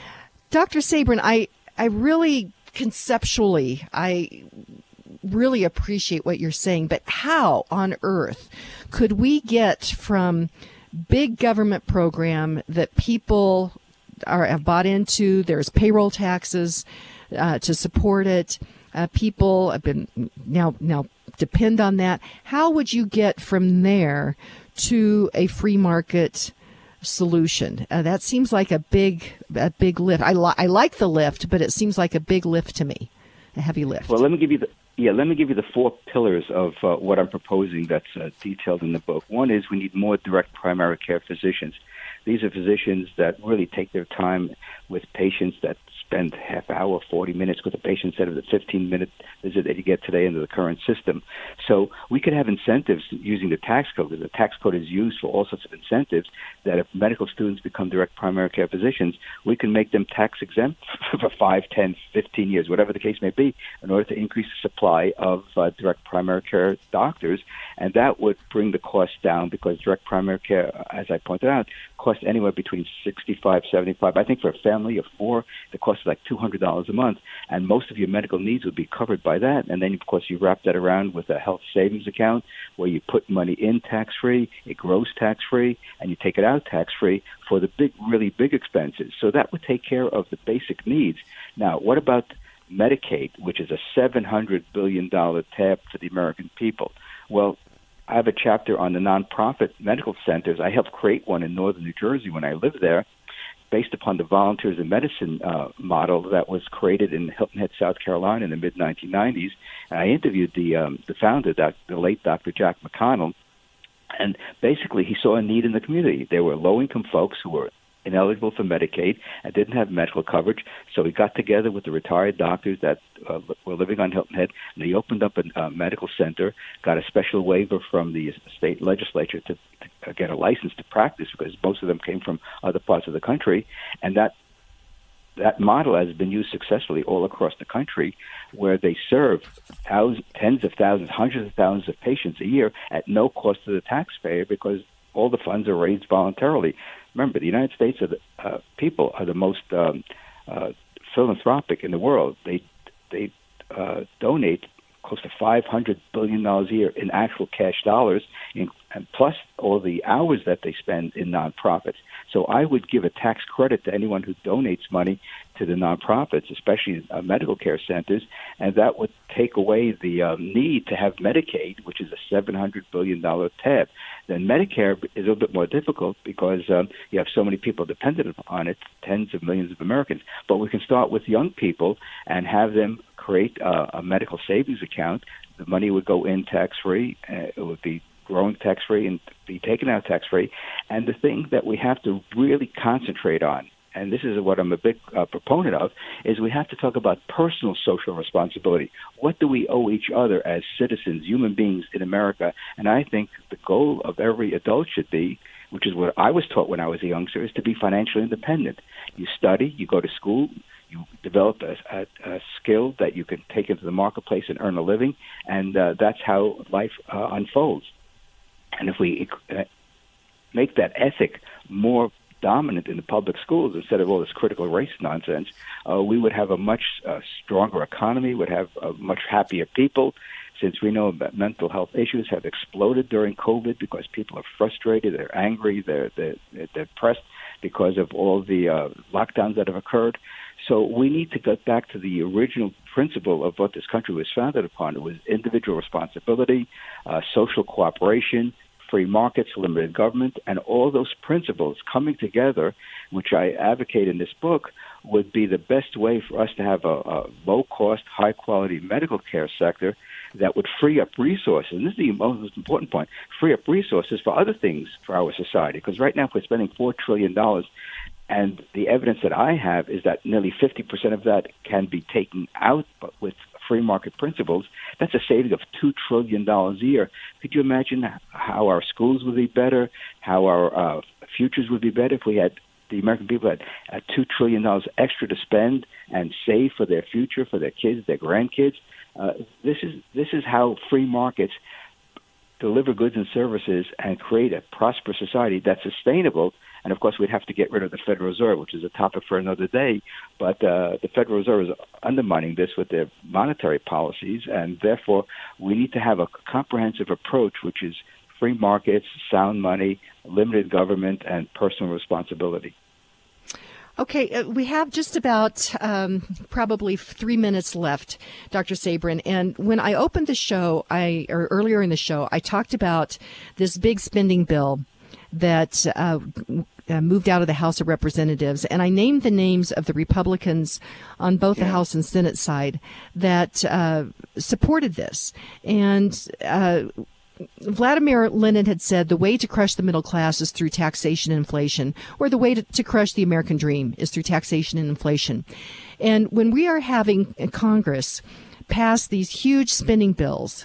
Dr. Sabrin, I really... Conceptually, I really appreciate what you're saying, but how on earth could we get from big government program that people have bought into, there's payroll taxes to support it, people have been now depend on that. How would you get from there to a free market solution? That seems like a big lift. I like the lift, but it seems like a big lift to me, a heavy lift. Well, let me give you the 4 pillars of what I'm proposing that's detailed in the book. One is we need more direct primary care physicians. These are physicians that really take their time with patients, that spend half hour, 40 minutes with a patient instead of the 15-minute visit that you get today under the current system. So we could have incentives using the tax code, because the tax code is used for all sorts of incentives, that if medical students become direct primary care physicians, we can make them tax exempt for 5, 10, 15 years, whatever the case may be, in order to increase the supply of direct primary care doctors. And that would bring the cost down, because direct primary care, as I pointed out, costs anywhere between $65, $75. I think for a family of 4, the cost is like $200 a month, and most of your medical needs would be covered by that. And then, of course, you wrap that around with a health savings account where you put money in tax-free, it grows tax-free, and you take it out tax-free for the really big expenses. So that would take care of the basic needs. Now, what about Medicaid, which is a $700 billion tab for the American people? Well, I have a chapter on the nonprofit medical centers. I helped create one in northern New Jersey when I lived there, based upon the Volunteers in Medicine model that was created in Hilton Head, South Carolina in the mid-1990s. And I interviewed the founder, the late Dr. Jack McConnell, and basically he saw a need in the community. There were low-income folks who were ineligible for Medicaid and didn't have medical coverage. So he got together with the retired doctors that were living on Hilton Head, and he opened up a medical center, got a special waiver from the state legislature to get a license to practice, because most of them came from other parts of the country. And that model has been used successfully all across the country, where they serve tens of thousands, hundreds of thousands of patients a year at no cost to the taxpayer, because all the funds are raised voluntarily. Remember, the United States people are the most philanthropic in the world. They donate close to $500 billion a year in actual cash dollars, and plus all the hours that they spend in nonprofits. So I would give a tax credit to anyone who donates money to the nonprofits, especially medical care centers, and that would take away the need to have Medicaid, which is a $700 billion tab. Then Medicare is a little bit more difficult because you have so many people dependent on it, tens of millions of Americans. But we can start with young people and have them create a medical savings account. The money would go in tax-free. It would be growing tax-free and be taken out tax-free. And the thing that we have to really concentrate on, and this is what I'm a big proponent of, is we have to talk about personal social responsibility. What do we owe each other as citizens, human beings in America? And I think the goal of every adult should be, which is what I was taught when I was a youngster, is to be financially independent. You study, you go to school, you develop a skill that you can take into the marketplace and earn a living, and that's how life unfolds. And if we make that ethic more dominant in the public schools instead of all this critical race nonsense, we would have a much stronger economy, would have much happier people, since we know that mental health issues have exploded during COVID because people are frustrated, they're angry, they're depressed because of all the lockdowns that have occurred. So we need to get back to the original principle of what this country was founded upon. It was individual responsibility, social cooperation, free markets, limited government, and all those principles coming together, which I advocate in this book, would be the best way for us to have a low-cost, high-quality medical care sector that would free up resources. And this is the most important point, free up resources for other things for our society. Because right now, if we're spending $4 trillion, and the evidence that I have is that nearly 50% of that can be taken out with free market principles, that's a saving of $2 trillion a year. Could you imagine how our schools would be better, how our futures would be better if we had the American people had $2 trillion extra to spend and save for their future, for their kids, their grandkids? This is how free markets deliver goods and services and create a prosperous society that's sustainable. And, of course, we'd have to get rid of the Federal Reserve, which is a topic for another day. But the Federal Reserve is undermining this with their monetary policies, and therefore we need to have a comprehensive approach, which is free markets, sound money, limited government, and personal responsibility. Okay, we have just about probably 3 minutes left, Dr. Sabrin. And when I opened the show, earlier in the show, I talked about this big spending bill that moved out of the House of Representatives. And I named the names of the Republicans on both the House and Senate side that supported this. And Vladimir Lenin had said the way to crush the middle class is through taxation and inflation, or the way to crush the American dream is through taxation and inflation. And when we are having Congress pass these huge spending bills,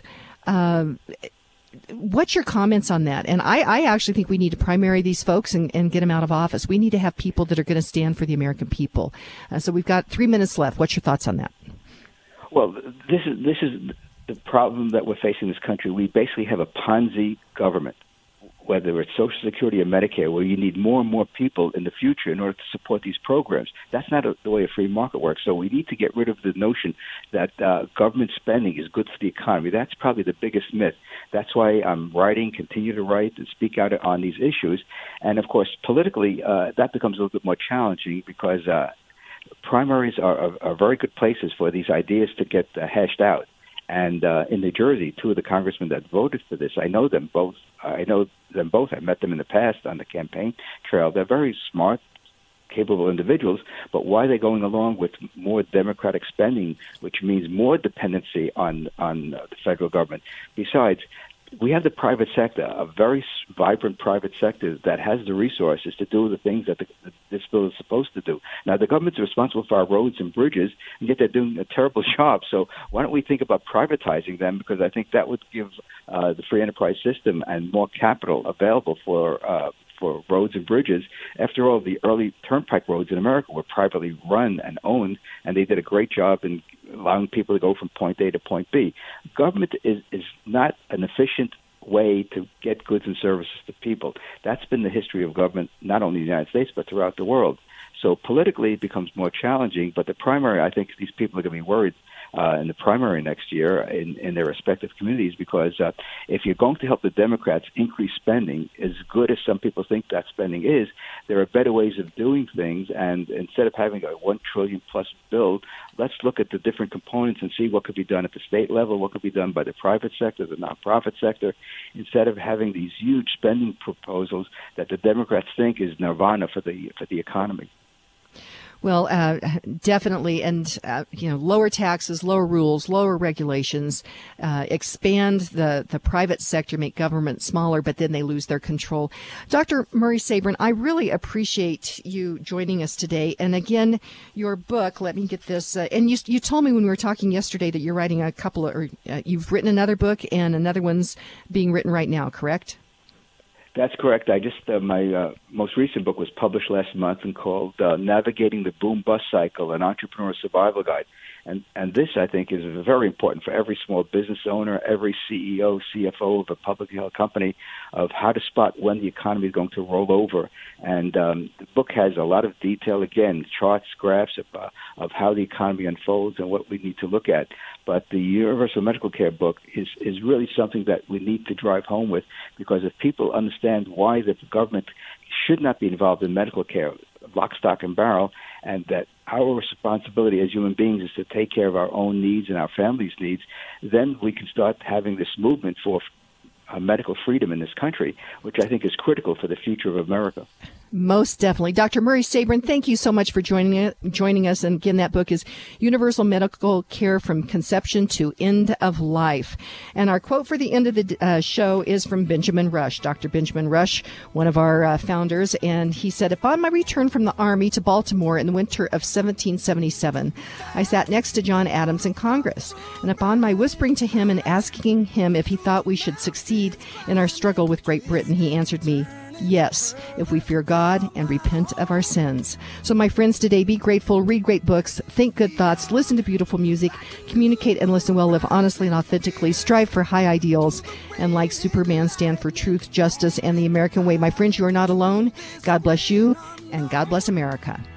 what's your comments on that? And I actually think we need to primary these folks and get them out of office. We need to have people that are going to stand for the American people. So we've got 3 minutes left. What's your thoughts on that? Well, this is the problem that we're facing in this country. We basically have a Ponzi government, whether it's Social Security or Medicare, where you need more and more people in the future in order to support these programs. That's not the way a free market works. So we need to get rid of the notion that government spending is good for the economy. That's probably the biggest myth. That's why I'm continue to write and speak out on these issues. And, of course, politically, that becomes a little bit more challenging because primaries are very good places for these ideas to get hashed out. And in New Jersey, two of the congressmen that voted for this, I know them both. I've met them in the past on the campaign trail. They're very smart, capable individuals, but why are they going along with more democratic spending, which means more dependency on the federal government? Besides, we have the private sector, a very vibrant private sector that has the resources to do the things that this bill is supposed to do. Now, the government's responsible for our roads and bridges, and yet they're doing a terrible job. So why don't we think about privatizing them? Because I think that would give the free enterprise system and more capital available for roads and bridges. After all, the early turnpike roads in America were privately run and owned, and they did a great job in allowing people to go from point A to point B. Government is not an efficient way to get goods and services to people. That's been the history of government, not only in the United States, but throughout the world. So politically, it becomes more challenging, but the primary, I think these people are going to be worried in the primary next year in their respective communities, because if you're going to help the Democrats increase spending, as good as some people think that spending is, there are better ways of doing things. And instead of having a $1 trillion plus bill, let's look at the different components and see what could be done at the state level, what could be done by the private sector, the nonprofit sector, instead of having these huge spending proposals that the Democrats think is nirvana for the economy. Well, definitely. And, lower taxes, lower rules, lower regulations, expand the private sector, make government smaller, but then they lose their control. Dr. Murray Sabrin, I really appreciate you joining us today. And again, your book, let me get this. And you told me when we were talking yesterday that you're writing you've written another book and another one's being written right now, correct? That's correct. I just my most recent book was published last month and called Navigating the Boom Bust Cycle, an Entrepreneur Survival Guide. And this, I think, is very important for every small business owner, every CEO, CFO of a publicly held company, of how to spot when the economy is going to roll over. And the book has a lot of detail, again, charts, graphs of how the economy unfolds and what we need to look at. But the Universal Medical Care book is really something that we need to drive home with, because if people understand why the government should not be involved in medical care, lock, stock, and barrel, and that our responsibility as human beings is to take care of our own needs and our families' needs, then we can start having this movement for medical freedom in this country, which I think is critical for the future of America. Most definitely. Dr. Murray Sabrin, thank you so much for joining us. And again, that book is Universal Medical Care from Conception to End of Life. And our quote for the end of the show is from Benjamin Rush, Dr. Benjamin Rush, one of our founders. And he said, upon my return from the Army to Baltimore in the winter of 1777, I sat next to John Adams in Congress. And upon my whispering to him and asking him if he thought we should succeed in our struggle with Great Britain, he answered me, yes, if we fear God and repent of our sins. So my friends, today, be grateful, read great books, think good thoughts, listen to beautiful music, communicate and listen well, live honestly and authentically, strive for high ideals, and like Superman, stand for truth, justice, and the American way. My friends, you are not alone. God bless you, and God bless America.